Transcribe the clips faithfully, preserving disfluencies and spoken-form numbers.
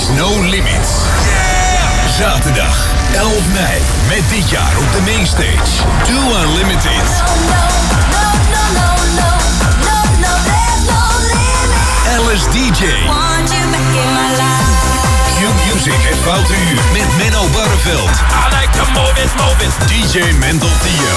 No Limits. Zaterdag elf mei. Met dit jaar op de mainstage. Too Unlimited. Alice D J. Q-Music het Foute Uur. Met Menno Barreveld. I like to move it, move it. D J Mental Theo.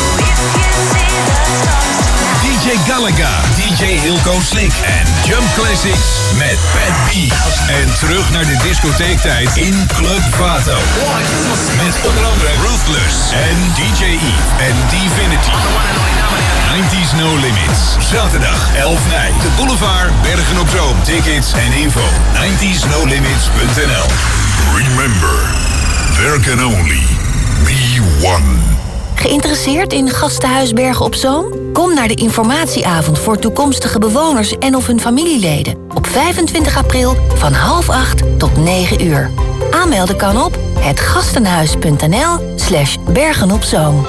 D J Galaga. D J Hilco Slick. En Jump Classics met Pat B. En terug naar de discotheektijd in Club Vato. Met onder andere Ruthless en D J E en Divinity. nineties No Limits. Zaterdag elf mei. De Boulevard, Bergen op Zoom. Tickets en info. nineties no limits punt n l. Remember, there can only be one. Geïnteresseerd in Gastenhuis Bergen op Zoom? Kom naar de informatieavond voor toekomstige bewoners en of hun familieleden. Op vijfentwintig april van half acht tot negen uur. Aanmelden kan op hetgastenhuis punt n l slash Bergen op Zoom.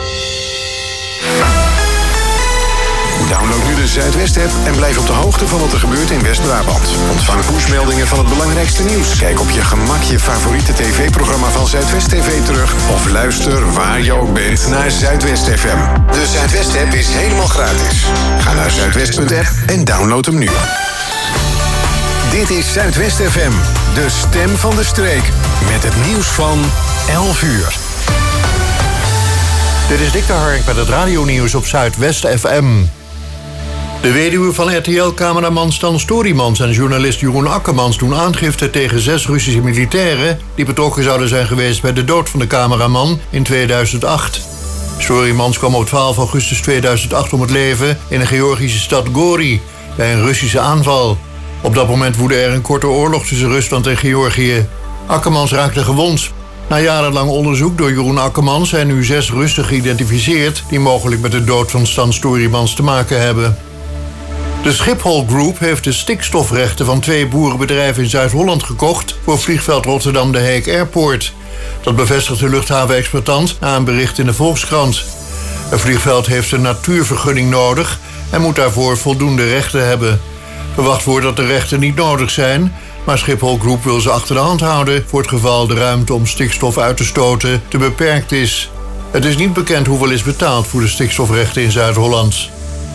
Download nu de Zuidwest-app en blijf op de hoogte van wat er gebeurt in West-Brabant. Ontvang pushmeldingen van het belangrijkste nieuws. Kijk op je gemak je favoriete tv-programma van Zuidwest T V terug. Of luister waar je ook bent naar Zuidwest F M. De Zuidwest-app is helemaal gratis. Ga naar zuidwest punt app en download hem nu. Dit is Zuidwest F M, de stem van de streek. Met het nieuws van elf uur. Dit is Dick de Hark met het radionieuws op Zuidwest F M. De weduwe van R T L-cameraman Stan Storymans en journalist Jeroen Akkermans doen aangifte tegen zes Russische militairen die betrokken zouden zijn geweest bij de dood van de cameraman in tweeduizend acht. Storymans kwam op twaalf augustus tweeduizend acht om het leven in de Georgische stad Gori bij een Russische aanval. Op dat moment woedde er een korte oorlog tussen Rusland en Georgië. Akkermans raakte gewond. Na jarenlang onderzoek door Jeroen Akkermans zijn nu zes Russen geïdentificeerd die mogelijk met de dood van Stan Storymans te maken hebben. De Schiphol Group heeft de stikstofrechten van twee boerenbedrijven in Zuid-Holland gekocht voor vliegveld Rotterdam de Heek Airport. Dat bevestigt de luchthavenexploitant na een bericht in de Volkskrant. Het vliegveld heeft een natuurvergunning nodig en moet daarvoor voldoende rechten hebben. Verwacht wordt dat de rechten niet nodig zijn, maar Schiphol Group wil ze achter de hand houden voor het geval de ruimte om stikstof uit te stoten te beperkt is. Het is niet bekend hoeveel is betaald voor de stikstofrechten in Zuid-Holland.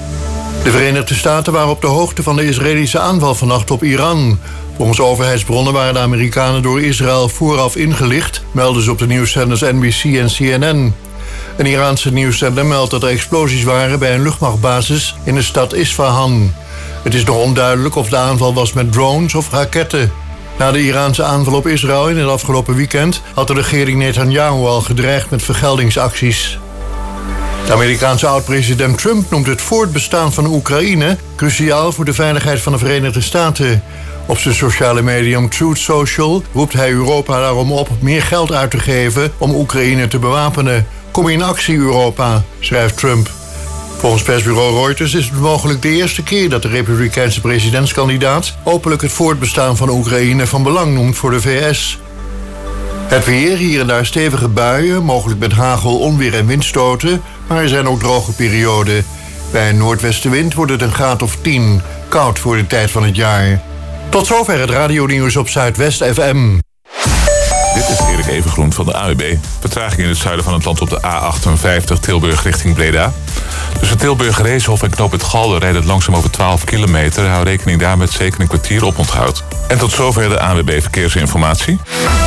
De Verenigde Staten waren op de hoogte van de Israëlische aanval vannacht op Iran. Volgens overheidsbronnen waren de Amerikanen door Israël vooraf ingelicht, melden ze op de nieuwszenders N B C en C N N. Een Iraanse nieuwszender meldt dat er explosies waren bij een luchtmachtbasis in de stad Isfahan. Het is nog onduidelijk of de aanval was met drones of raketten. Na de Iraanse aanval op Israël in het afgelopen weekend had de regering Netanyahu al gedreigd met vergeldingsacties. De Amerikaanse oud-president Trump noemt het voortbestaan van Oekraïne cruciaal voor de veiligheid van de Verenigde Staten. Op zijn sociale medium Truth Social roept hij Europa daarom op meer geld uit te geven om Oekraïne te bewapenen. Kom in actie, Europa, schrijft Trump. Volgens persbureau Reuters is het mogelijk de eerste keer dat de Republikeinse presidentskandidaat openlijk het voortbestaan van Oekraïne van belang noemt voor de V S. Het weer, hier en daar stevige buien, mogelijk met hagel, onweer en windstoten, maar er zijn ook droge perioden. Bij een noordwestenwind wordt het een graad of tien, koud voor de tijd van het jaar. Tot zover het radionieuws op Zuidwest F M. Dit is Erik Evengroen van de A W B. Vertraging in het zuiden van het land op de A achtenvijftig Tilburg richting Breda. Tussen Tilburg, Reeshof en Knoop het Galder rijdt het langzaam over twaalf kilometer. Hou rekening daar met zeker een kwartier oponthoud. En tot zover de A W B Verkeersinformatie.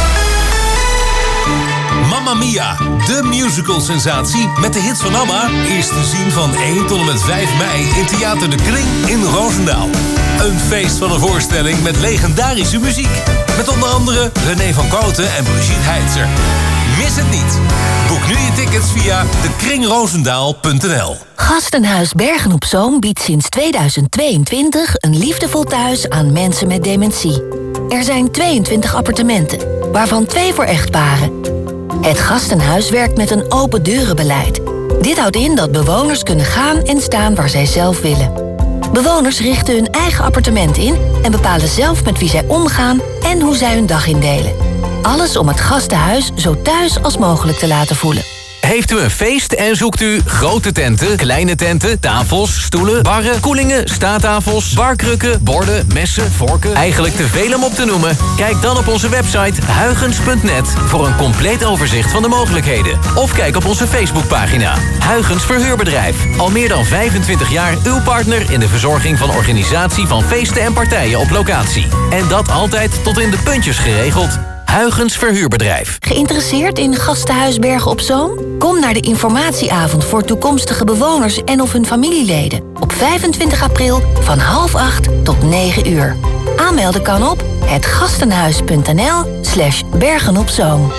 Mamma Mia, de musical-sensatie met de hits van ABBA is te zien van één tot en met vijf mei in Theater de Kring in Roosendaal. Een feest van een voorstelling met legendarische muziek. Met onder andere René van Kooten en Brigitte Heitzer. Mis het niet. Boek nu je tickets via de kring roosendaal punt n l. Gastenhuis Bergen op Zoom biedt sinds tweeduizend tweeëntwintig een liefdevol thuis aan mensen met dementie. Er zijn tweeëntwintig appartementen, waarvan twee voor echtparen. Het Gastenhuis werkt met een open deurenbeleid. Dit houdt in dat bewoners kunnen gaan en staan waar zij zelf willen. Bewoners richten hun eigen appartement in en bepalen zelf met wie zij omgaan en hoe zij hun dag indelen. Alles om het gastenhuis zo thuis als mogelijk te laten voelen. Heeft u een feest en zoekt u grote tenten, kleine tenten, tafels, stoelen, barren, koelingen, staattafels, barkrukken, borden, messen, vorken? Eigenlijk te veel om op te noemen? Kijk dan op onze website huygens punt net voor een compleet overzicht van de mogelijkheden. Of kijk op onze Facebookpagina. Huygens Verhuurbedrijf. Al meer dan vijfentwintig jaar uw partner in de verzorging van organisatie van feesten en partijen op locatie. En dat altijd tot in de puntjes geregeld. Huygens Verhuurbedrijf. Geïnteresseerd in Gastenhuis Bergen op Zoom? Kom naar de informatieavond voor toekomstige bewoners en of hun familieleden. Op vijfentwintig april van half acht tot negen uur. Aanmelden kan op hetgastenhuis.nl slash Bergen op Zoom.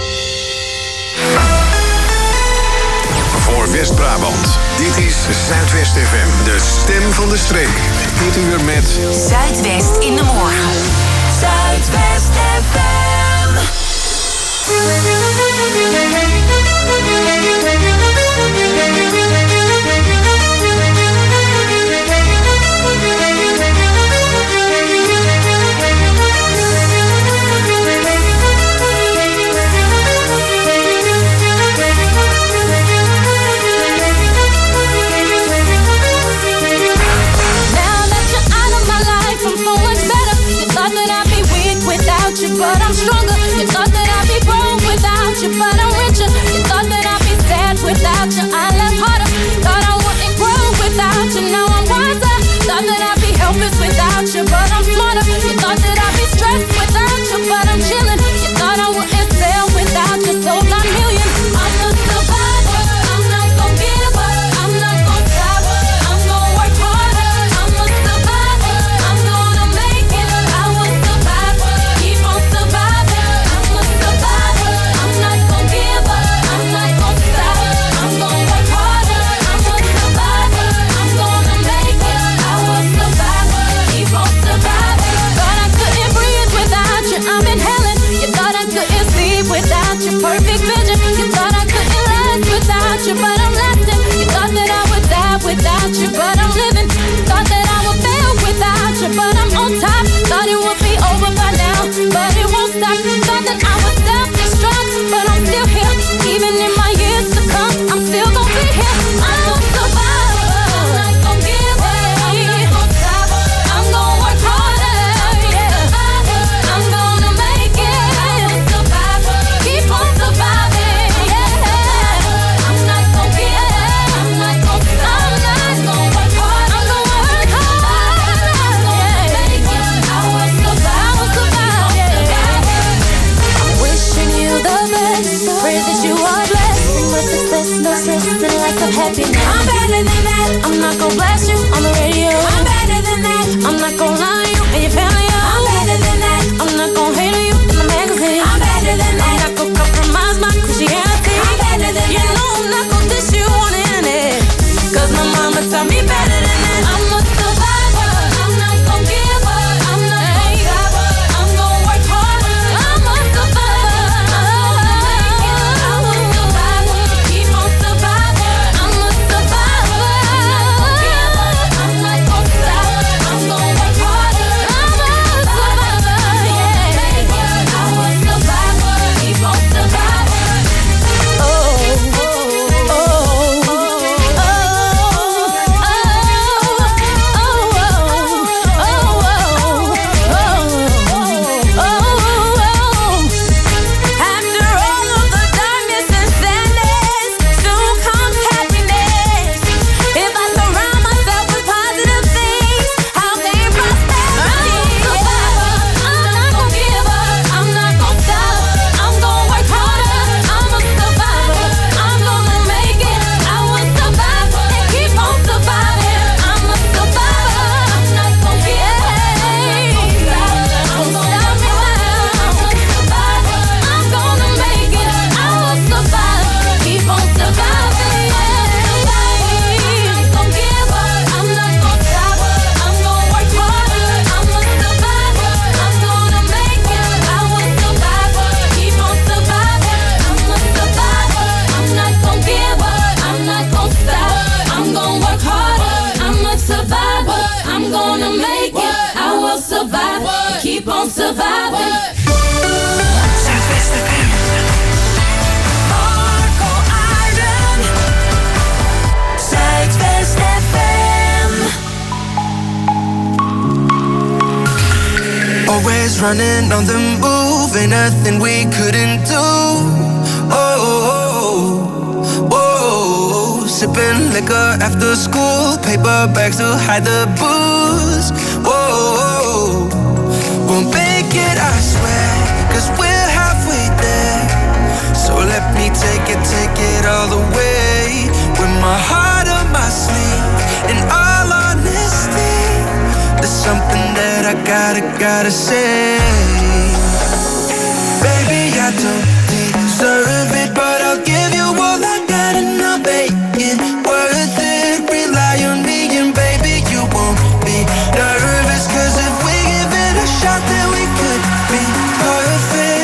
Voor West-Brabant. Dit is Zuidwest F M, de stem van de streek. Dit uur met Zuidwest in de morgen. Zuidwest F M. But I'm stronger. You thought that I'd be broke without you, but I'm richer. You thought that I'd be sad without you, I left harder. Thought I wouldn't grow without you, now I'm wiser. Thought that I'd be helpless without you, but I'm smarter. You thought that I'd be stressed without you, but I'm chilling. You thought I wouldn't sell without you, sold nine million. I'm a survivor. I'm not gon' give up. I'm not gon' stop. I'm gon' work harder. I'm a survivor. I'm gonna make it. I will survive. Keep on surviving. I'm a survivor. I'm not gon' give up. I'm not gon' stop. I'm gon' work harder. I'm a survivor. I'm gonna make it. I will survive. Keep on surviving. Thought I couldn't breathe without you. I'm inhaling. You thought I couldn't sleep without your perfect vision. You thought I couldn't last without you, but I'm lasting. You thought that I would die without you, but I'm living. Thought that I would fail without you, but I'm on top. Thought it would be over by now, but it won't stop. Thought that I would self-destruct, but I'm still here. Even in my years to come, I'm still gonna be here. I'm a survivor. I'm not gonna give up. I'm not gonna stop. I'm gonna work harder. Yeah. I'm gonna make it. I'm a survivor. Keep on surviving. Yeah. I'm not gonna give up. I'm not gonna stop. I'm not gonna work hard. I'm gonna work hard. I'm gonna make it. I will survive. I will survive. Yeah. I'm wishing you the best. Pray that you are blessed with success, no stress, and lots of happiness. I'm better than that. I'm not gonna blast you on the radio. I'm better than that. I'm not gonna lie to you and your family. I'm better than that. I'm not gonna hate on you in the magazine. I'm better than that. I'm not gonna compromise my Christianity. I'm better than that. You know I'm not gonna diss you on the internet, cause my mama taught me better than that. I'm a survivor. I'm not gonna give up. I'm not gonna stop. I'm gonna work harder. I'm a survivor. I will survive. Keep on surviving. I'm a survivor. I'm not gonna stop. I'm gonna work harder. I'm a survivor. Yeah. I will survive. Keep on surviving. Oh, oh, oh, oh, oh, After all of the darkness and sadness, soon comes happiness. If I surround myself with positive things, I'll gain prosperity. I'm not gonna give up. I'm not gonna stop. I'm gonna work harder. I'm a survivor. I'm gonna make it. I will survive and keep on surviving. I'm a survivor. I'm not gonna give up. I'm gonna stop me now. I'm a survivor. I'm gonna make it. I will survive. Keep on surviving. I'm not gonna give up. I'm not gonna stop. I'm gonna work harder. I'm a survivor. I'm gonna make it. I will survive. Keep on surviving. I'm a survivor. I'm not gonna give up. I'm not gonna stop. I'm gonna work harder. I'm a survivor. I'm gonna make it. I will survive. Keep on surviving. Zuidwest F M. Marco Aarden. always running on the move, ain't nothing we couldn't do. Oh, oh, oh, oh. Sipping liquor after school, paper bags to hide the booze. Oh, oh, won't make it, I swear, cause we're halfway there. So let me take it, take it all the way. With my heart on my sleeve, in all honesty, there's something that I gotta, gotta say. Baby, I don't deserve it, but I'll give you all I got and I'll make it worth it. Rely on me and baby, you won't be nervous, cause if we give it a shot, then we could be perfect.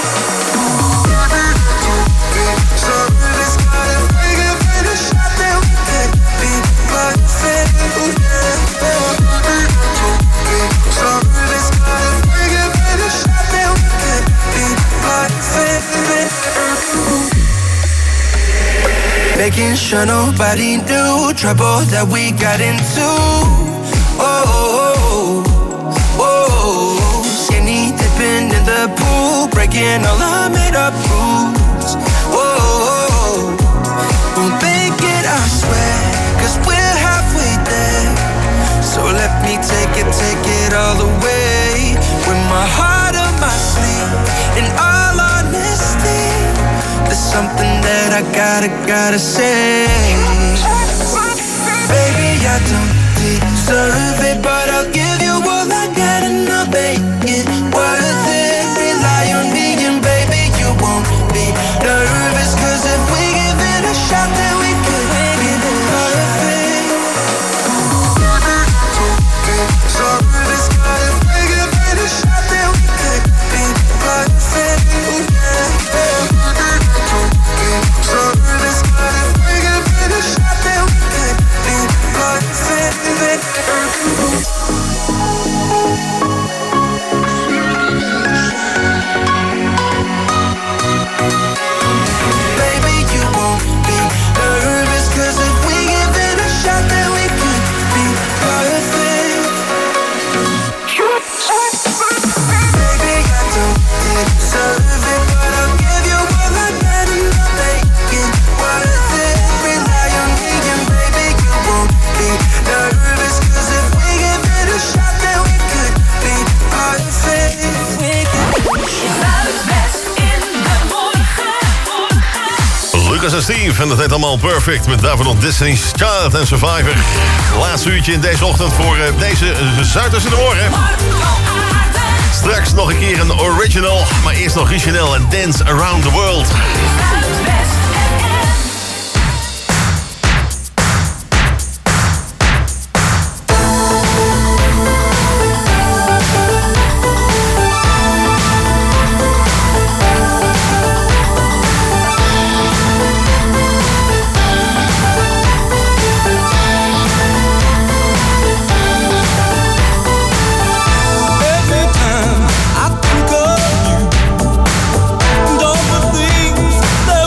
Making sure nobody knew trouble that we got into. Oh, oh, oh, oh. Skinny dipping in the pool, breaking all our made up rules. Oh, oh, we'll make it, I swear, cause we're halfway there. So let me take it, take it all the way. With my heart on my sleeve, in all honesty, there's something that I gotta, gotta say. Baby, I don't deserve it, but I'll give you all I got and I'll make it worth it. Rely on me and baby, you won't be nervous, cause if we give it a shot, then we could be perfect. So this God, if we give it a shot, then we could be perfect. So this God, if we give it a shot, then we could be perfect. Baby, you won't be nervous, cause if we give it a shot, then we could be perfect. Baby, I don't deserve it, but I'll give you all I got and I'll make it worth it. Rely on me and baby, you won't be nervous, cause if we give it a shot, then we could be perfect. Lucas en Steve, en dat heet allemaal Perfect met daarvoor nog Destiny's Child en Survivor. Laatste uurtje in deze ochtend voor uh, deze Zuiders in de Morgen. Straks nog een keer een original, maar eerst nog Richanel en Dance Around the World. Every time I think of you and all the things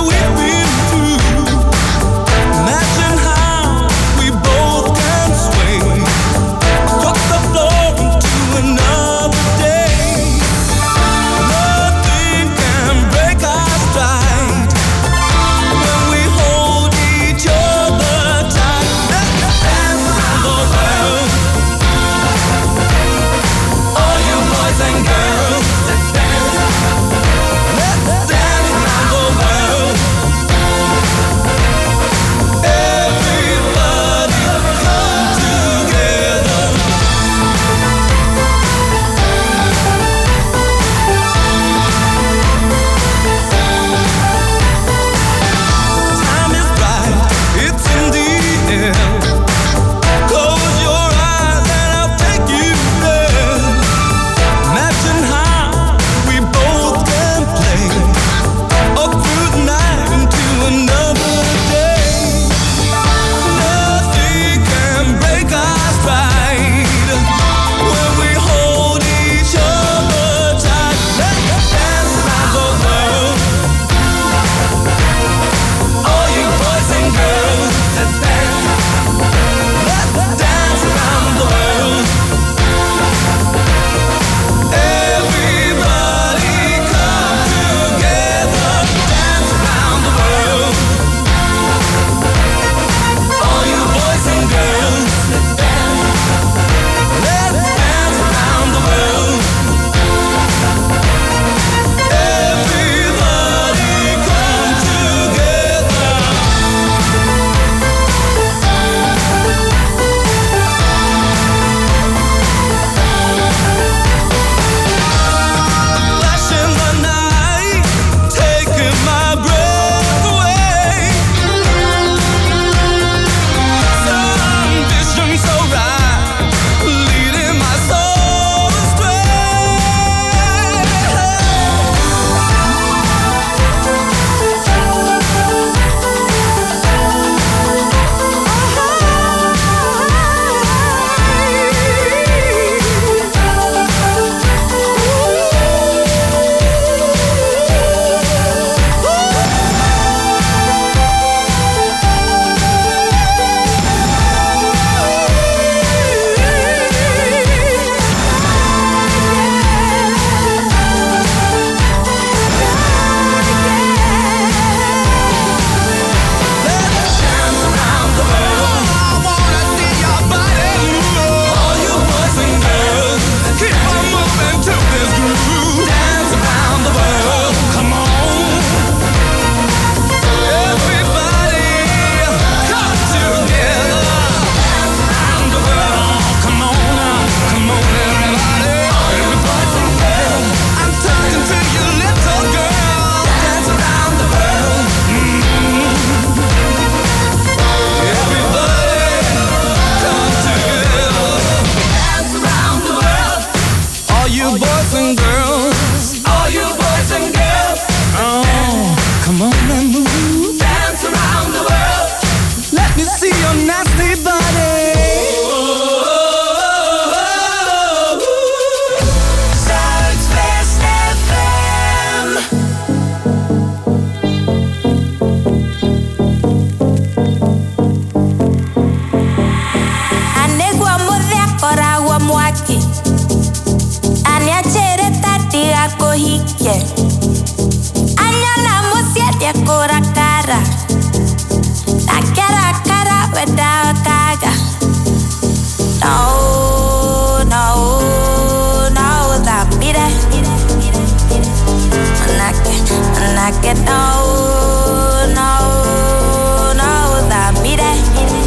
cara. La cara, cara without cara. No, no, no, that beat it. And I get, and I get no, no, no, that beat it.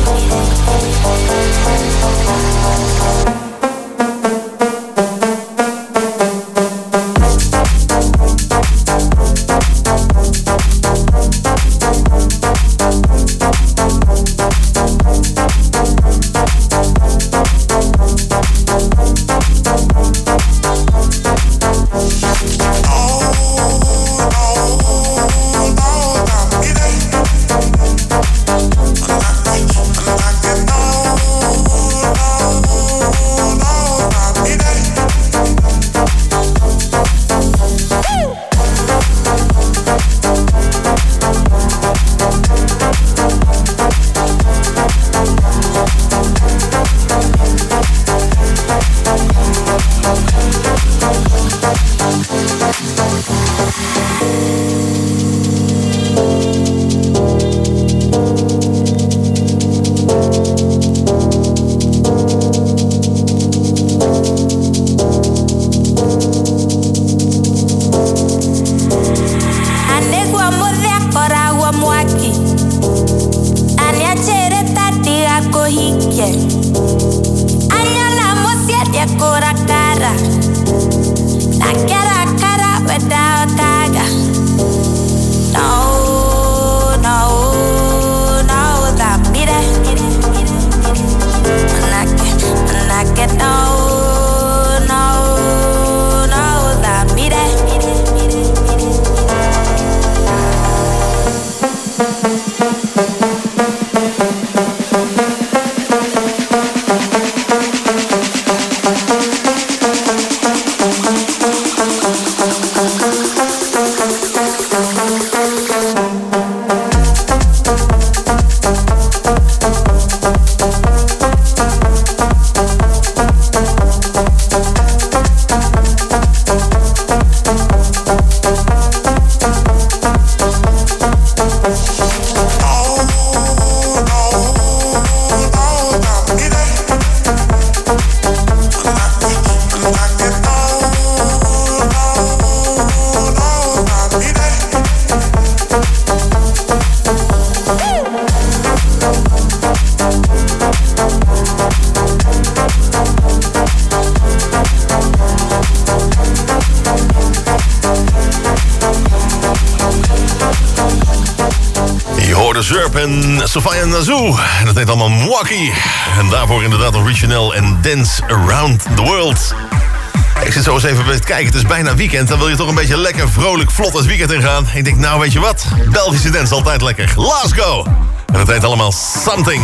Zurp en Sofia Nazou. En dat heet allemaal Mwaki. En daarvoor inderdaad Original en Dance Around the World. Ik zit zo eens even bij het kijken. Het is bijna weekend. Dan wil je toch een beetje lekker, vrolijk, vlot het weekend ingaan. Ik denk, nou weet je wat? Belgische dance altijd lekker. Let's go! En dat heet allemaal Something.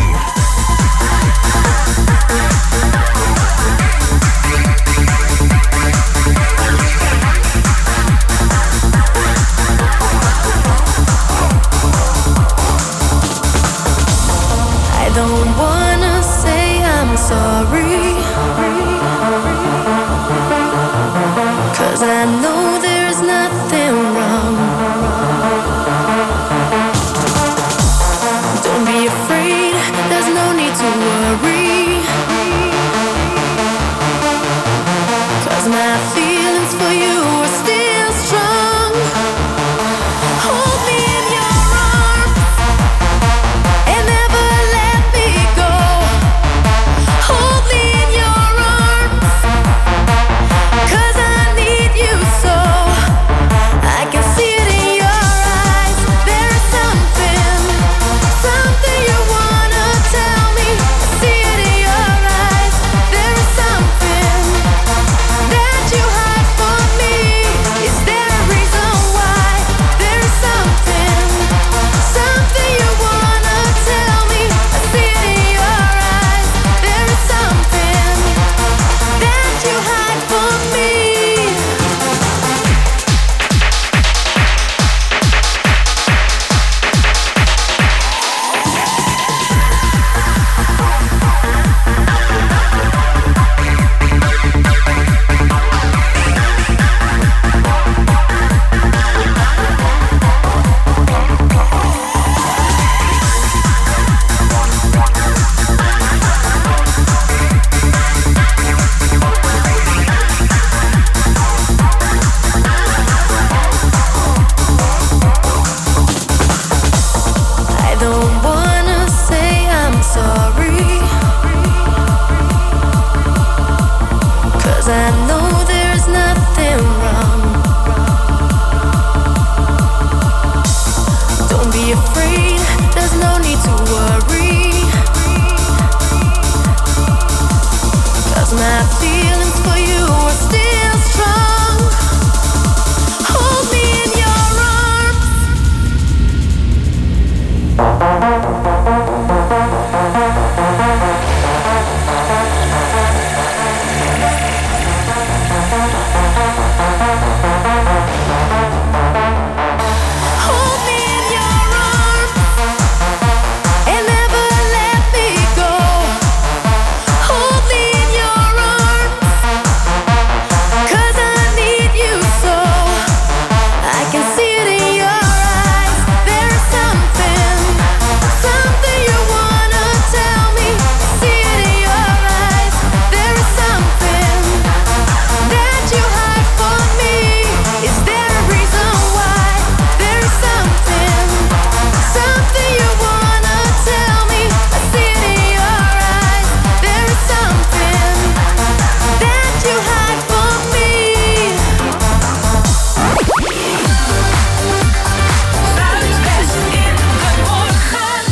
I don't wanna say I'm sorry, 'cause I know there's nothing wrong. Don't be afraid, there's no need to worry. be afraid, there's no need to worry. 'Cause my feelings for you are still strong. Hold me in your arms. Hold me in your arms and never let me go. Hold me in your arms, 'cause I need you so. I can see it in your eyes. There's something, something you wanna tell me. See it in your eyes. There is something that you hide from me. Is there a reason why? There is something, something you wanna tell me. I see it in your eyes. There is something that you hide from me. Zuidwest in de morgen.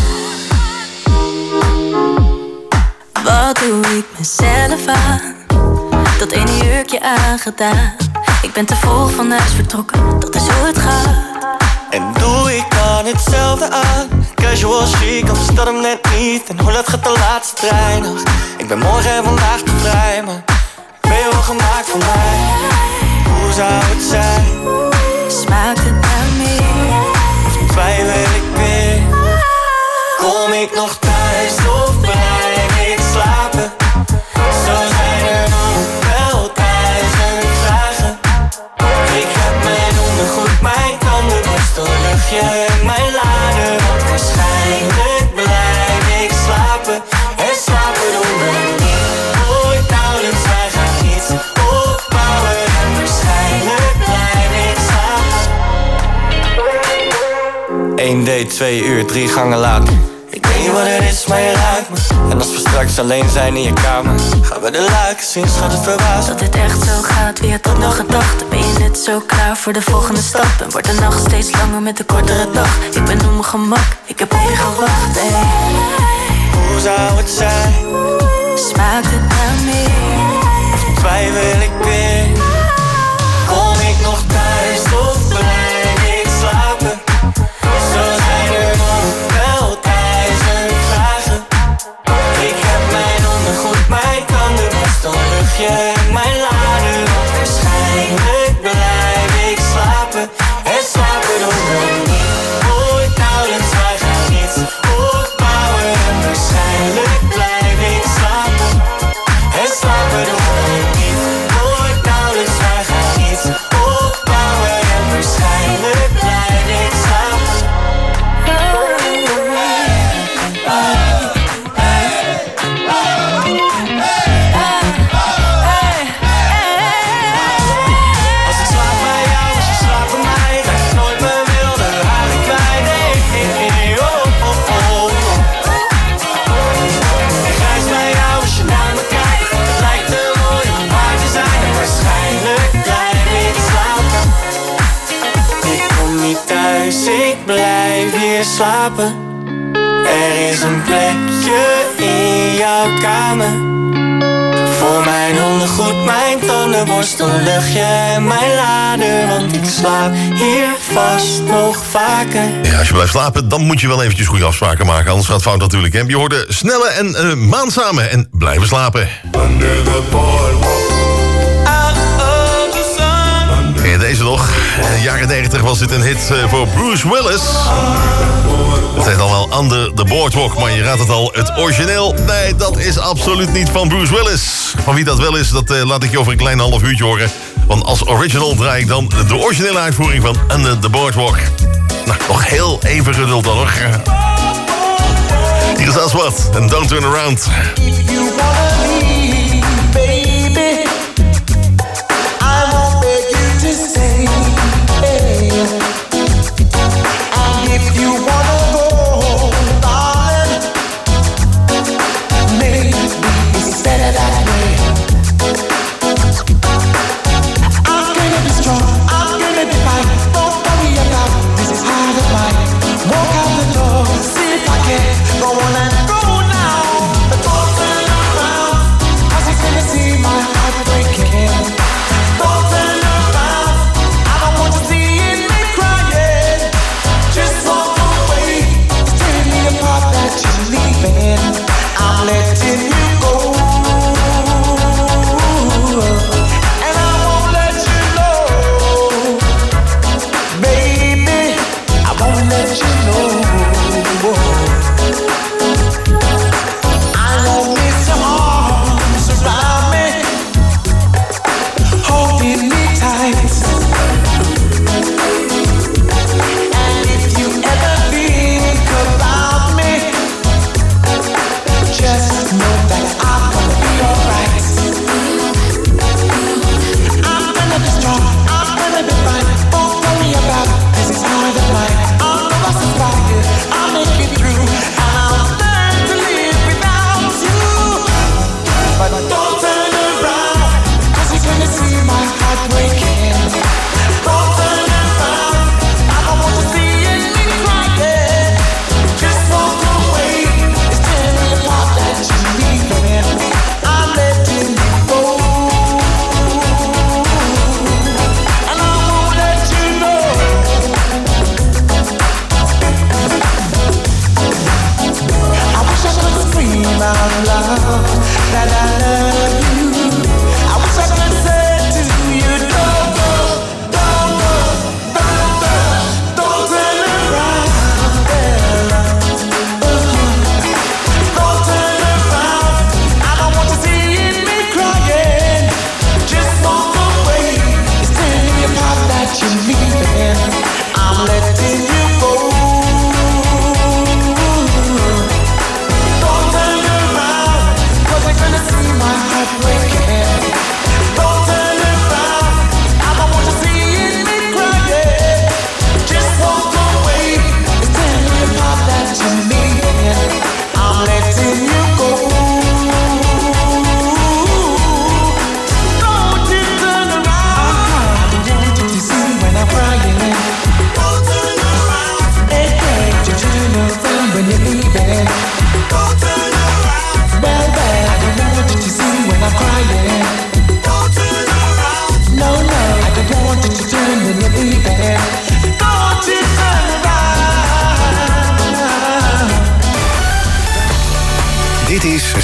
Wat doe ik mezelf aan? Dat ene jurkje aangedaan. Ik ben te vroeg van huis vertrokken, dat is hoe het gaat. En doe ik dan hetzelfde aan? Casual chic, of is dat hem net niet? En hoe laat gaat de laatste trein nog? Ik ben morgen en vandaag te vrij, maar ben je wel gemaakt voor mij? Hoe zou het zijn? Smaakt het naar meer? Of twijfel ik weer? Kom ik nog thuis of blijf ik slapen? Zo zijn er nog wel duizend vragen. Ik heb mijn ondergoed, mijn tandenborstel, luchtje en mijn lader. Want waarschijnlijk blijf ik slapen. En slapen doen we niet. Ooit nauwelijks, wij gaan iets opbouwen. En waarschijnlijk blijf ik slapen. Eén date, twee uur, drie gangen later. Ik weet niet wat het is, maar je ruikt me. En als we straks alleen zijn in je kamer, gaan we de luiken zien, schat, het verbaast. Dat dit echt zo gaat, wie had dat nog gedacht? Ben je net zo klaar voor de volgende stap? En wordt de nacht steeds langer met de kortere dag? Ik ben op mijn gemak, ik heb op je gewacht, ey. Hoe zou het zijn? Smaakt het naar meer? Of twijfel ik weer? Kom ik nog thuis of blijf ik slapen? Zo zijn er nog wel duizend vragen. Ik heb mijn ondergoed, mijn tandenborstel, luchtje en mijn lader. Want waarschijnlijk blijf ik slapen. En slapen doen we niet. Ooit nauwelijks, wij gaan iets opbouwen. En waarschijnlijk blijf ik slapen. En slapen doen we niet. Ooit nauwelijks, wij gaan iets opbouwen. En waarschijnlijk blijf ik slapen. Als ik slaap bij jou, als je slaapt bij mij, ga ik nooit mijn wilde haren kwijt. Hey, hey, hey, oh, oh, oh. Ik reis bij jou als je naar me kijkt. Het lijkt te mooi om waar te zijn. En waarschijnlijk blijf ik slapen. Ik kom niet thuis, ik blijf hier slapen. Er is een plekje in jouw kamer. Voor mijn ondergoed, mijn tandenborstel, luchtje en mijn lader. Want ik slaap hier vast nog vaker. Ja, als je blijft slapen, dan moet je wel eventjes goede afspraken maken. Anders gaat het fout natuurlijk. Hè? Je hoorde Snelle en uh, Maan samen en blijven slapen. Under the boardwalk. Ken je deze nog? In de jaren negentig was dit een hit uh, voor Bruce Willis. Het heet al wel Under the Boardwalk, maar je raadt het al, het origineel. Nee, dat is absoluut niet van Bruce Willis. Van wie dat wel is, dat uh, laat ik je over een klein half uurtje horen. Want als original draai ik dan de originele uitvoering van Under the Boardwalk. Nou, nog heel even geduld dan hoor. Hier is Aswad en Don't Turn Around. If you wanna leave, baby, I won't beg you to stay. And if you wanna go, darling, maybe it's better that way. I'm gonna be strong, I'm gonna be fine. Don't worry about this is hard of mine. Walk out.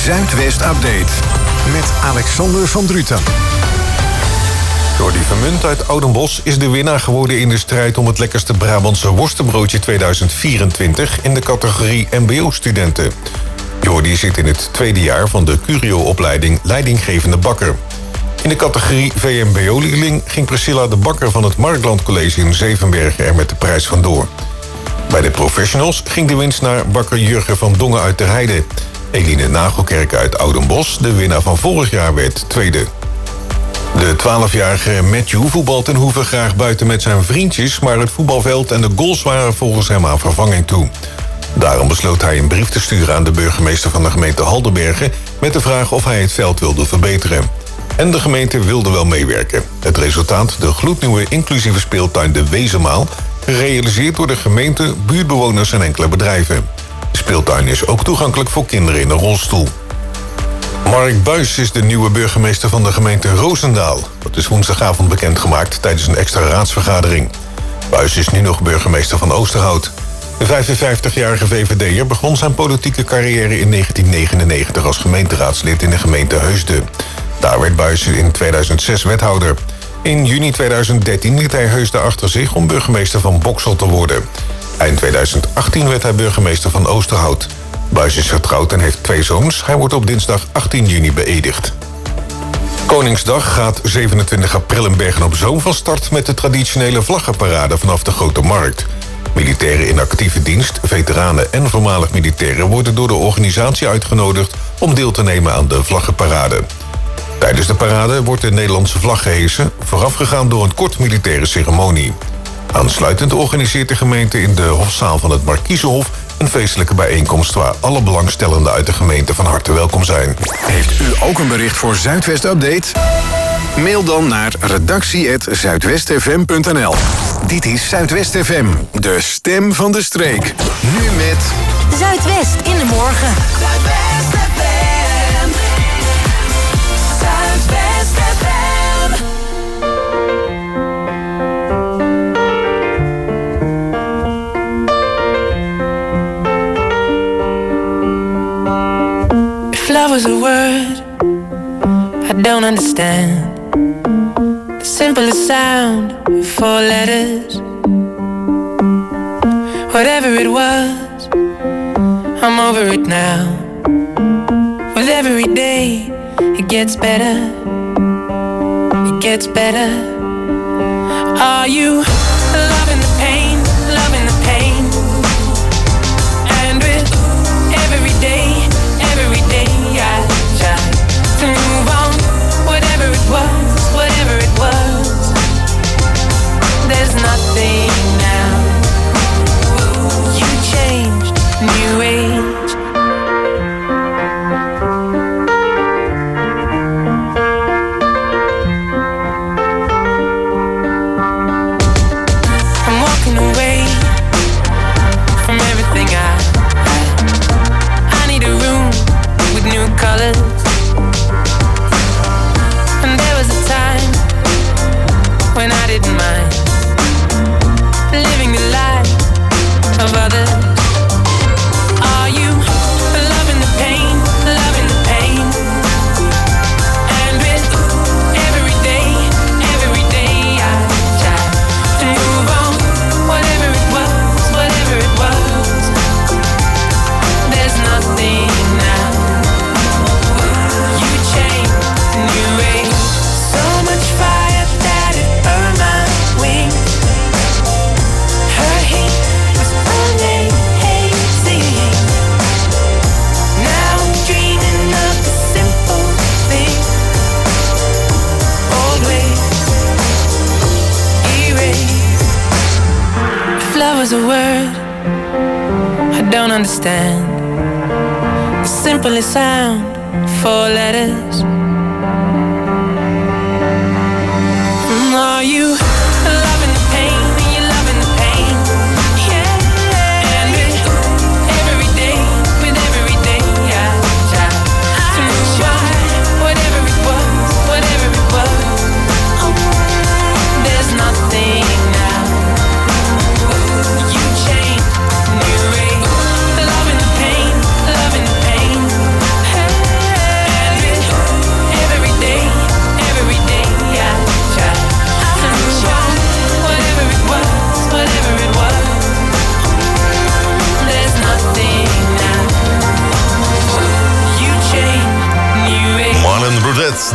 Zuidwest Update met Alexander van Druten. Jordi Vermunt uit Oudenbosch is de winnaar geworden in de strijd om het lekkerste Brabantse worstenbroodje tweeduizend vierentwintig in de categorie M B O-studenten. Jordi zit in het tweede jaar van de Curio-opleiding Leidinggevende Bakker. In de categorie V M B O-leerling ging Priscilla de Bakker van het Markland College in Zevenbergen er met de prijs vandoor. Bij de professionals ging de winst naar bakker Jurgen van Dongen uit de Heide. Eline Nagelkerk uit Oudenbosch, de winnaar van vorig jaar, werd tweede. De twaalfjarige Matthew voetbalt ten Hoeve graag buiten met zijn vriendjes, maar het voetbalveld en de goals waren volgens hem aan vervanging toe. Daarom besloot hij een brief te sturen aan de burgemeester van de gemeente Haldenbergen met de vraag of hij het veld wilde verbeteren. En de gemeente wilde wel meewerken. Het resultaat, de gloednieuwe inclusieve speeltuin De Wezenmaal, gerealiseerd door de gemeente, buurtbewoners en enkele bedrijven. De speeltuin is ook toegankelijk voor kinderen in een rolstoel. Mark Buijs is de nieuwe burgemeester van de gemeente Roosendaal. Dat is woensdagavond bekendgemaakt tijdens een extra raadsvergadering. Buijs is nu nog burgemeester van Oosterhout. De vijfenvijftigjarige V V D'er begon zijn politieke carrière in negentien negenennegentig als gemeenteraadslid in de gemeente Heusden. Daar werd Buijs in tweeduizend zes wethouder. In juni tweeduizend dertien liet hij Heusden achter zich om burgemeester van Boksel te worden. Eind tweeduizend achttien werd hij burgemeester van Oosterhout. Buijs is getrouwd en heeft twee zoons. Hij wordt op dinsdag achttien juni beëdigd. Koningsdag gaat zevenentwintig april in Bergen op Zoom van start met de traditionele vlaggenparade vanaf de Grote Markt. Militairen in actieve dienst, veteranen en voormalig militairen worden door de organisatie uitgenodigd om deel te nemen aan de vlaggenparade. Tijdens de parade wordt de Nederlandse vlag gehesen, voorafgegaan door een kort militaire ceremonie. Aansluitend organiseert de gemeente in de hofzaal van het Markiezenhof een feestelijke bijeenkomst waar alle belangstellenden uit de gemeente van harte welkom zijn. Heeft u ook een bericht voor Zuidwest Update? Mail dan naar redactie apenstaartje zuidwest f m punt n l. Dit is Zuidwest F M, de stem van de streek. Nu met Zuidwest in de morgen. Zuidwest F M. Zuidwest F M. If love was a word I don't understand, the simplest sound, four letters. Whatever it was, I'm over it now. With every day, it gets better. It gets better. Are you loving the pain, loving the pain? And with every day, every day I try to move on. Whatever it was, whatever it was, there's nothing now. You changed, new age. I'm walking away from everything I had. I need a room with new colors. And there was a time when I didn't mind living the life of others. Are you loving the pain, loving the pain? And with every day, every day I try to move on. Whatever it was, whatever it was, there's nothing now. You changed, new age. So much fire that it burned my wings. Her heat was amazing. Now I'm dreaming of the simple thing. Old ways erased. If love was a word I don't understand, the simplest sound, four letters. Are you loving the pain? Are you loving the pain? Yeah. And with every day, with every day I try to move on. Whatever it was, whatever it was, there's nothing now. You changed, new age. Loving the pain, loving the pain. Hey.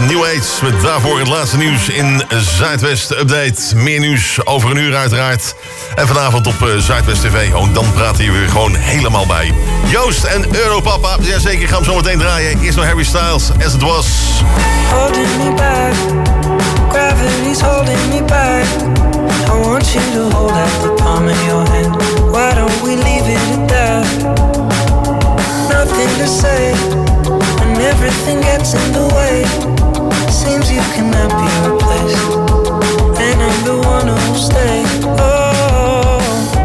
New Age met daarvoor het laatste nieuws in Zuidwest Update. Meer nieuws over een uur uiteraard. En vanavond op uh, Zuidwest T V. Oh, dan praten je weer gewoon helemaal bij. Joost en Europapa. Jazeker, ik ga hem zo meteen draaien. Eerst nog Harry Styles, As It Was. Holding me back, gravity's holding me back. I want you to hold out the palm of your hand. Why don't we leave it at that? Nothing to say when everything gets in the way. Seems you cannot be replaced, and I'm the one who'll stay. Oh,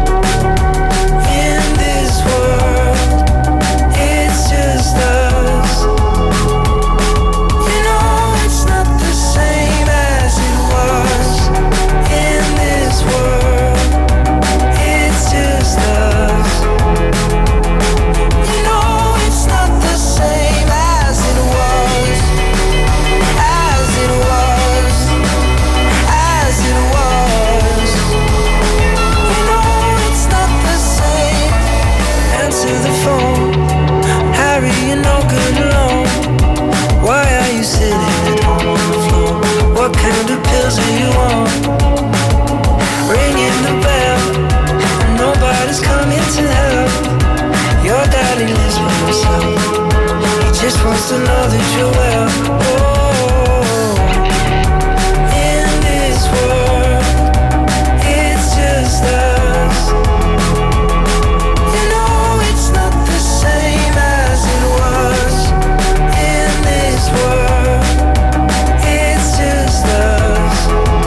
in this world, it's just us. You know it's not the same as it was. In this world, it's just us. You know it's not the same as it was. As it was. As it was. You know it's not the same. Answer the phone. Harry, you're no good alone. Why are you sitting at home on the floor? What kind of pills are you on? Ringing the bell, and nobody's coming to help. Your daddy lives by himself. He just wants to know that you're well. Oh, in this world, it's just us. You know it's not the same as it was. In this world, it's just us.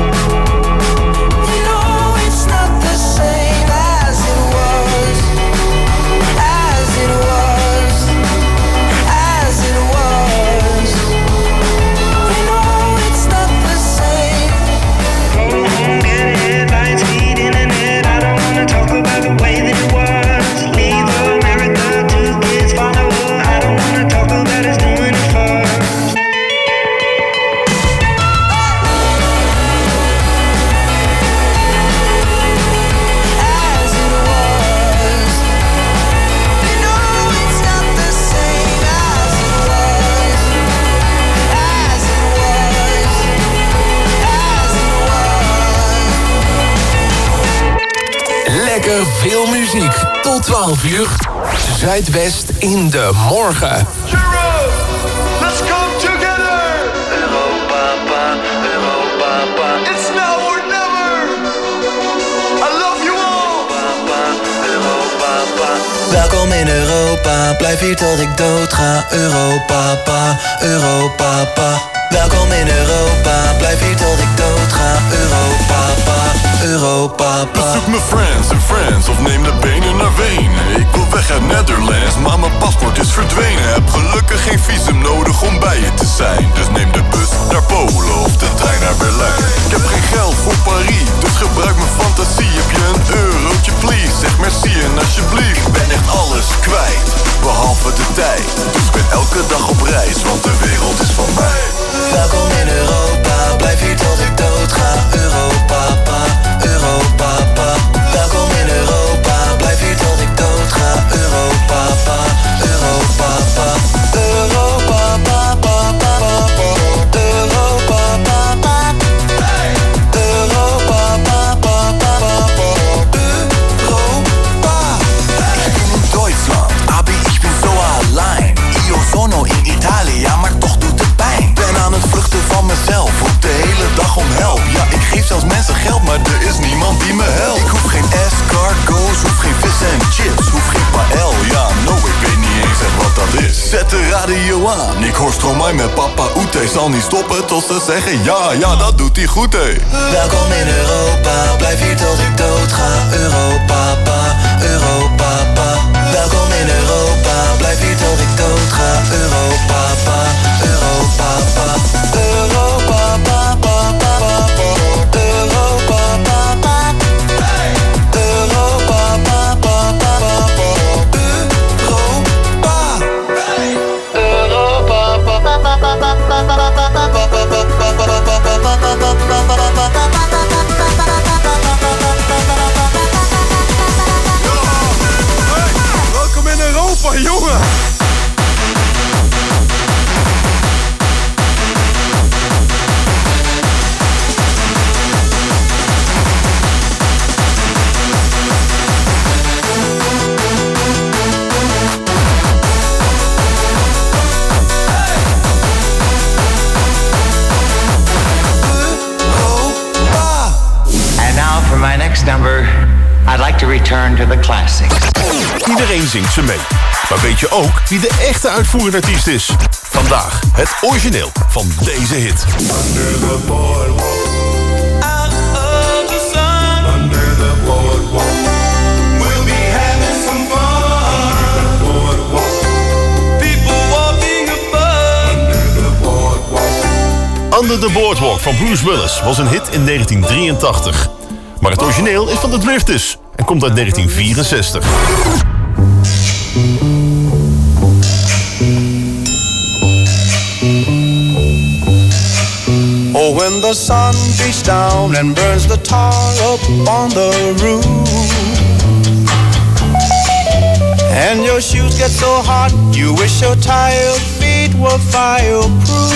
You know it's not the same as it was. As it was. As it was. You know it's not the same. Go home, get it, lights, heat, internet. I don't wanna talk about the way that it was. Leave America, two kids, follow her. I don't wanna talk about us doing it first. As it was. You know it's not the same as it was. As it was. As it was. Lekker veel muziek. Tot twaalf uur. Zuidwest in de morgen. Let's come together! Europapa, Europapa. It's now or never! I love you all! Europapa, Europapa. Welkom in Europa, blijf hier tot ik dood ga. Europapa, Europapa. Welkom in Europa, blijf hier tot ik dood ga. Europapa, Europapa. Bezoek mijn friends en friends of neem de benen naar Wenen. Ik wil weg uit Netherlands, maar mijn paspoort is verdwenen. Heb gelukkig geen visum nodig om bij je te zijn. Dus neem de bus naar Polen of de trein naar Berlijn. Ik heb geen geld voor Parijs, dus gebruik mijn fantasie. Heb je een eurotje please, zeg merci en alsjeblieft. Ik ben echt alles kwijt, behalve de tijd. Dus ik ben elke dag op reis, want de wereld is van mij. Welkom in Europa, blijf hier tot ik dood ga. Europapa, Europapa. Welkom in Europa, blijf hier tot ik dood ga. Europapa, Europapa. Europapa, Europapa. Europa. Ich bin in Deutschland, aber ich bin so allein. Io sono in Italia, maar toch doet het pijn. Ben aan het vluchten van mezelf, roep de hele dag om help. Ja, ik geef zelfs mensen geld, maar er is niemand die me helpt. Ik hoef geen escargots, hoef geen vis en chips, hoef geen paël. Ja, no, ik weet niet eens echt wat dat is. Zet de radio aan, ik hoor Stromae met Papa Oete. Zal niet stoppen tot ze zeggen ja, ja, dat doet hij goed, hé. Welkom in Europa, blijf hier tot ik dood ga. Europapa, Europapa. Welkom in Europa, blijf hier tot ik dood ga. Europapa, Europapa. Europapa, Europapa. Europa. I'd like to return to the classics. Iedereen zingt ze mee. Maar weet je ook wie de echte uitvoerende artiest is? Vandaag het origineel van deze hit. Under the boardwalk, out of the sun. Under the boardwalk, we'll be having some fun. Under the boardwalk, people walking above. Under the boardwalk. Under the Boardwalk van Bruce Willis was een hit in negentien drieëntachtig. Maar het origineel is van de Drifters en komt uit negentien vierenzestig. Oh, when the sun beats down and burns the tar up on the roof, and your shoes get so hot, you wish your tired feet were fireproof.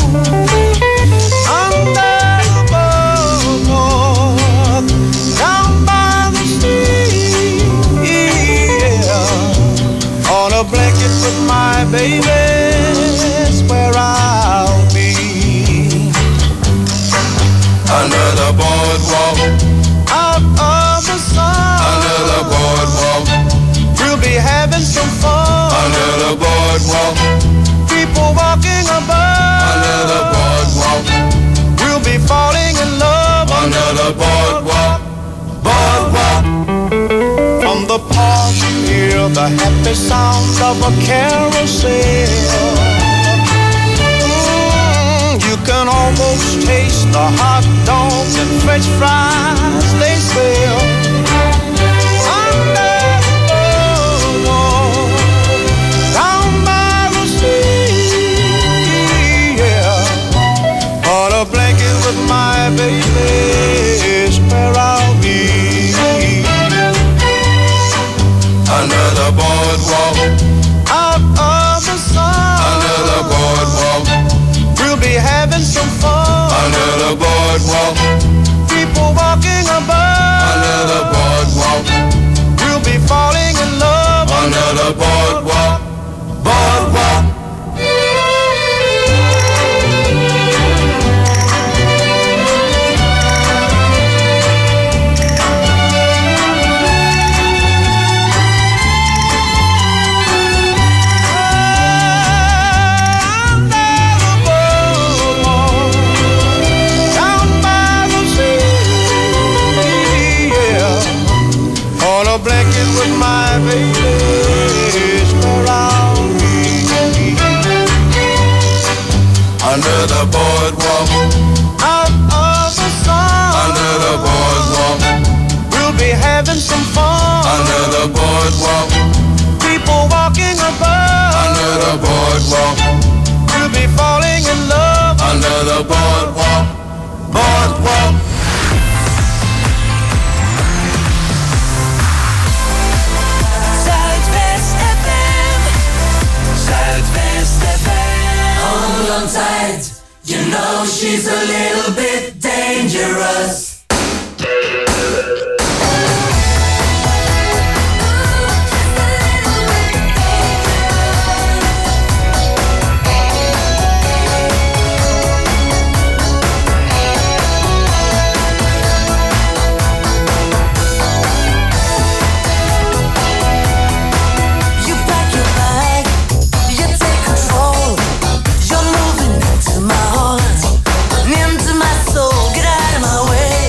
Under the boardwalk, down by the sea, yeah. On a blanket with my baby's where I'll be. Under the boardwalk, out of the sun. Under the boardwalk, we'll be having some fun. Under the boardwalk, people walking above. Under the boardwalk, we'll be falling in love. Under the boardwalk, boardwalk. From the park, you hear the happy sound of a carousel. You can almost taste the hot dogs and French fries they sell. Under the boardwalk, down by the sea, yeah. On a blanket with my baby is where I'll be. Under the boardwalk, out of the sun. Under the boardwalk, we'll be having some fun. Under the boardwalk, people walking above. Under the boardwalk, we'll be falling in love. Under the boardwalk, boardwalk. Blanket with my baby is where I'll be. Under the boardwalk, out of the sun. Under the boardwalk, we'll be having some fun. Under the boardwalk, people walking above. Under the boardwalk, we'll be falling in love. Under the boardwalk, boardwalk. Tight. You know she's a little bit dangerous. My heart, into my soul, get out of my way.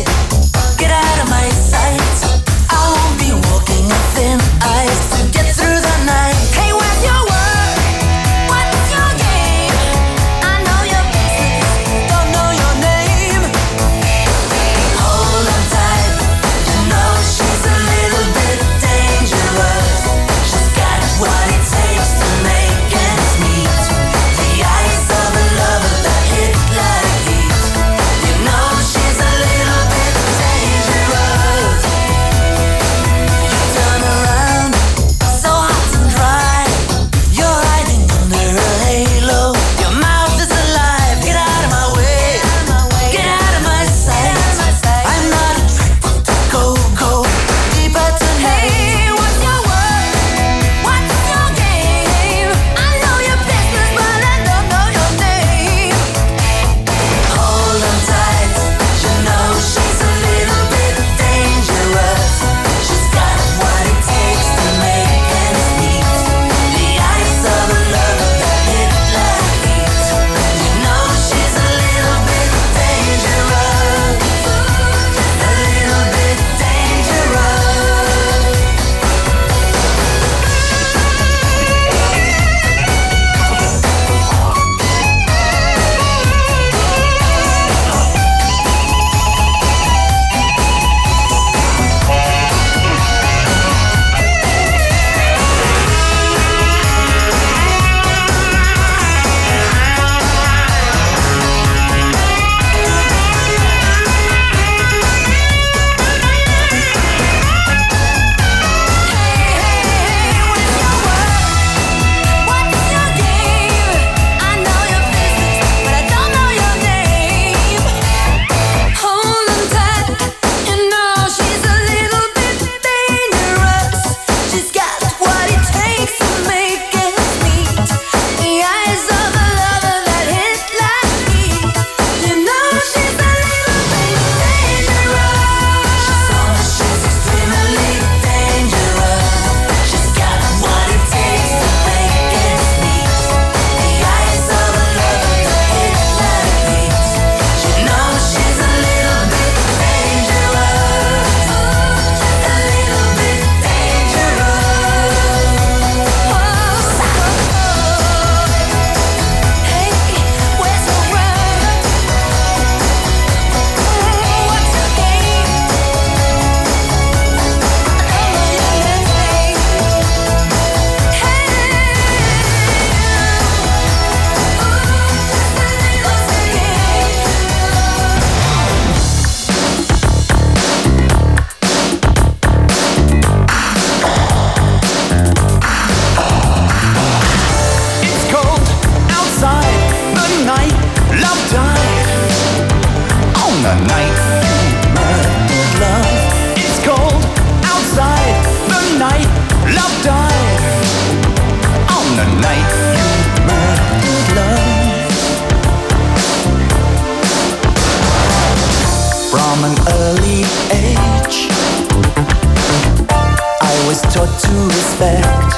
I was taught to respect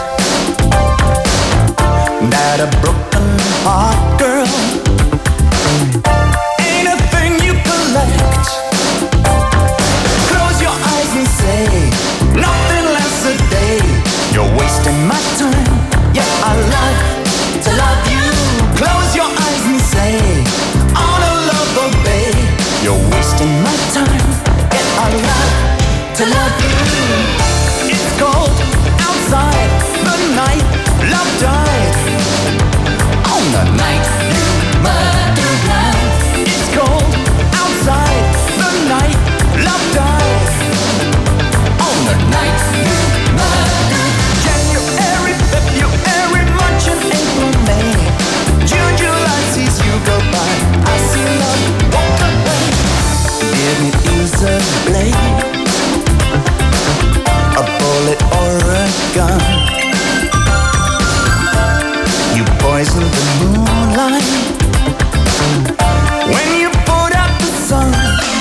that a broken heart, girl, ain't a thing you collect. Close your eyes and say nothing lasts a day. You're wasting my time. Yeah, I love to love you. Close your eyes and say on a love obey. You're wasting my time. Yeah, I love to love you. It's cold outside the night. Love died on the night you murdered love. It's cold outside the night. Love died on the night you murdered. January, February, March and April, May. June, July sees you go by. I see love walk away. Did it use a blade, a bullet or a gun? You poisoned the moonlight when you put out the sun.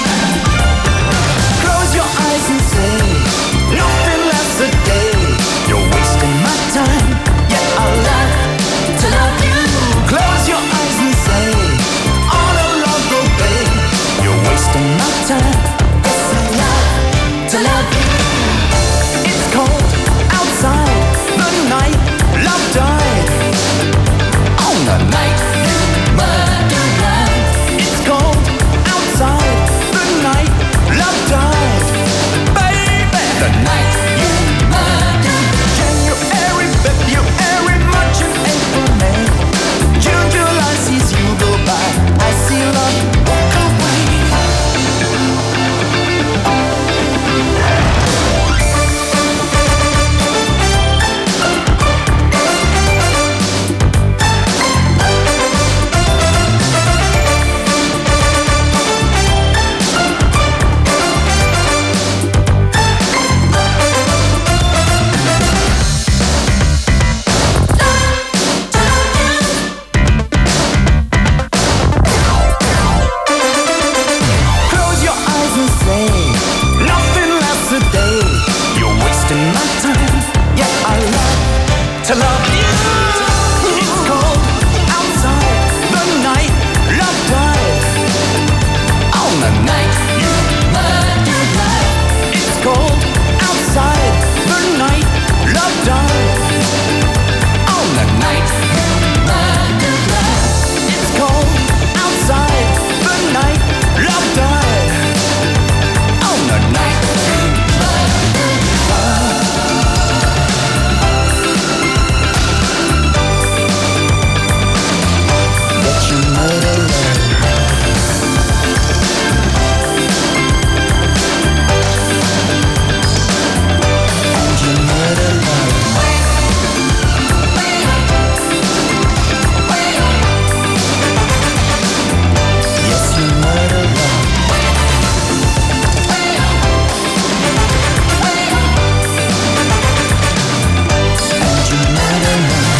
Close your eyes and say nothing lasts a day. You're wasting my time. Yeah, I love to love you. Close your eyes and say all a love obey. You're wasting my time. Yes, I love to love you. It's cold outside the night. Love died on the night you murdered love. It's cold outside the night. Love died, baby. The night you murdered. January, February, March and April, May. June, July sees you go by. I see love walk away. Close your eyes and say nothing lasts a day. You're wasting my time. Yeah, I love to love you. It's cold outside the night. Love died on the night you murdered love. It's cold outside the night. Love died on the night you murdered love. It's cold outside the night. Love died on the night you murdered love. That you murder love. And you murder love. Yes, you murder love. And you murder love.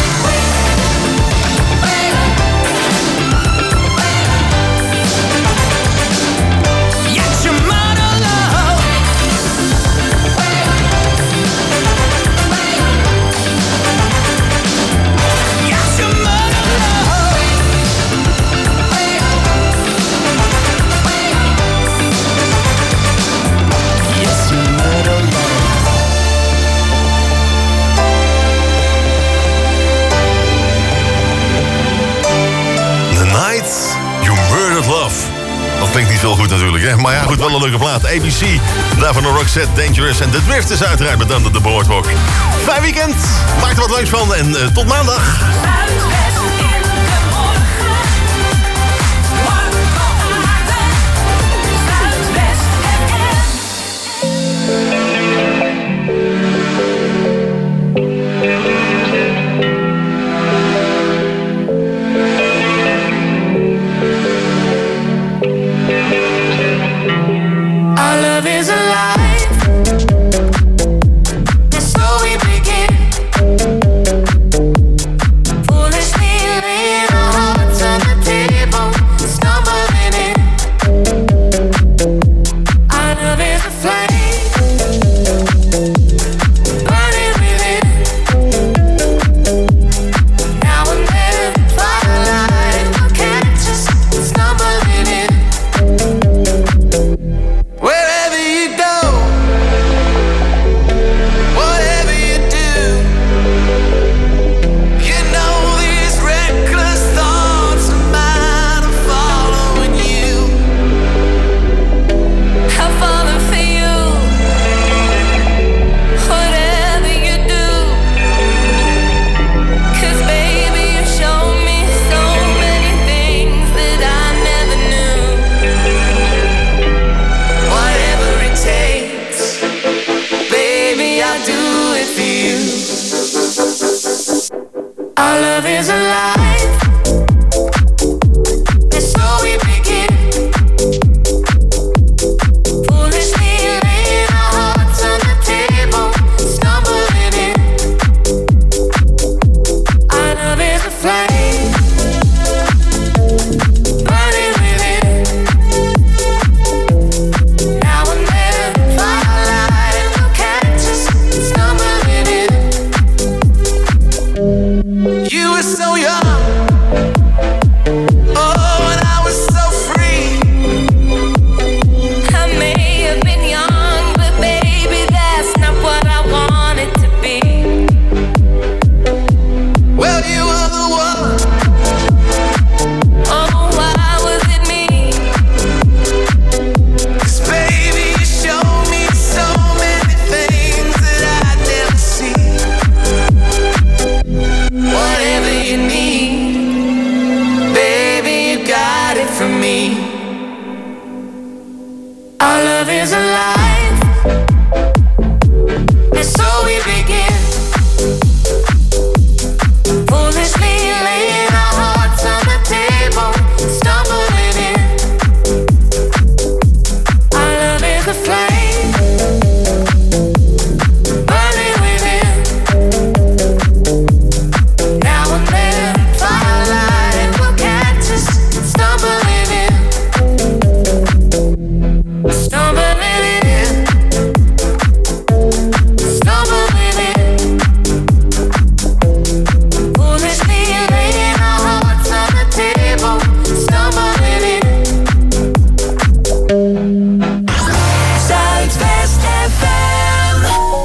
Yes, you murder love. Yes, you murder love. Yes, you murder love. The Night You Murdered Love. Dat klinkt niet veel goed natuurlijk, hè? Maar ja, goed, wel een leuke plaat. A B C, daarvan de Roxette, Dangerous en The Drift is uiteraard met Under the Boardwalk. Fijn weekend, maak er wat leuks van en uh, tot maandag. Our love is alive. And so we begin. Foolishly for you. Our love is alive, and so we begin. Foolishly laying our hearts on the table, stumbling in. Our love is a flame, burning within. Now and then, firelight will catch us stumbling in. You were so young, oh, and I was so free. I may have been young, but baby, that's not what I wanted to be. Well, you were the one. Oh, why was it me? 'Cause baby, you showed me so many things that I'd never see. Whatever you need, baby, you got it from me. Our love is alive, and so we begin. Foolishly laying our hearts on the table, stumbling in. Our love is a flame, burning within. Now and then, firelight will catch us stumbling in. Stumbling in. Stumbling in. Foolishly laying our hearts on the table, stumbling in. Zuidwest F M.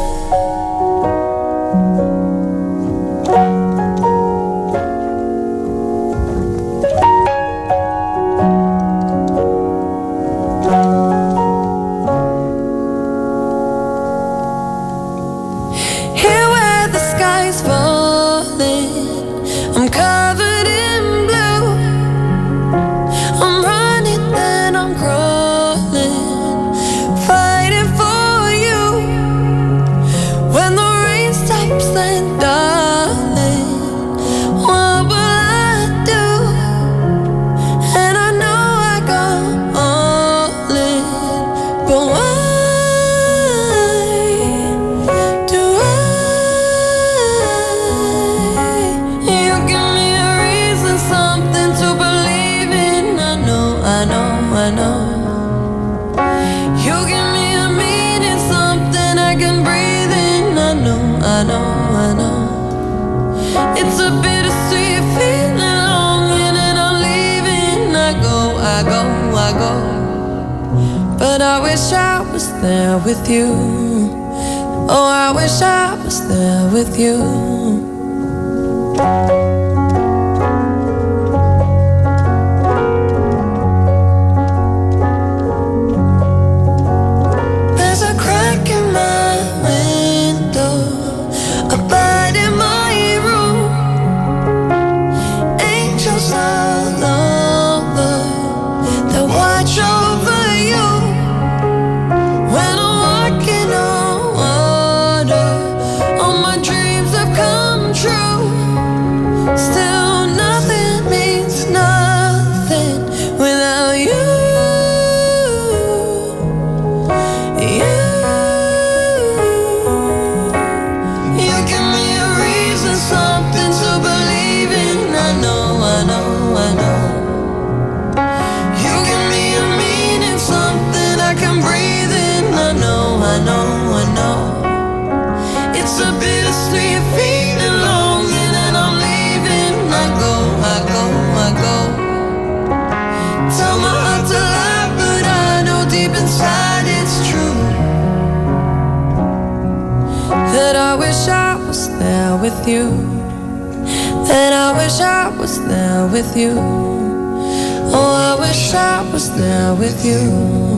Here where the sky's falling, I'm covered in blue. I'm running, then I'm crawling, fighting for you. When the rain stops, then darling, what will I do? And I know I go all in, but why do I? You give me a reason, something to believe in. I know, I know, I know. You give me a meaning, something I can breathe in. I know, I know, I know. It's a bittersweet feeling, longing, and I'm leaving. I go, I go, I go. But I wish I was there with you. Oh, I wish I was there with you. There's a crack in my window, a bite in my room. Angels all over, they watch over you. When I'm walking on water, all my dreams have come true. Still nothing means nothing without you. You, you give me a reason, something to believe in. I know, I know, I know. You give me a meaning, something I can breathe in. I know, I know, I know. It's a bittersweet feeling, longing, and I'm leaving. I go, I go, I go. Tell my heart to lie, but I know deep inside it's true. That I wish I was there with you. That I wish I was there with you. Oh, I wish I was there with you.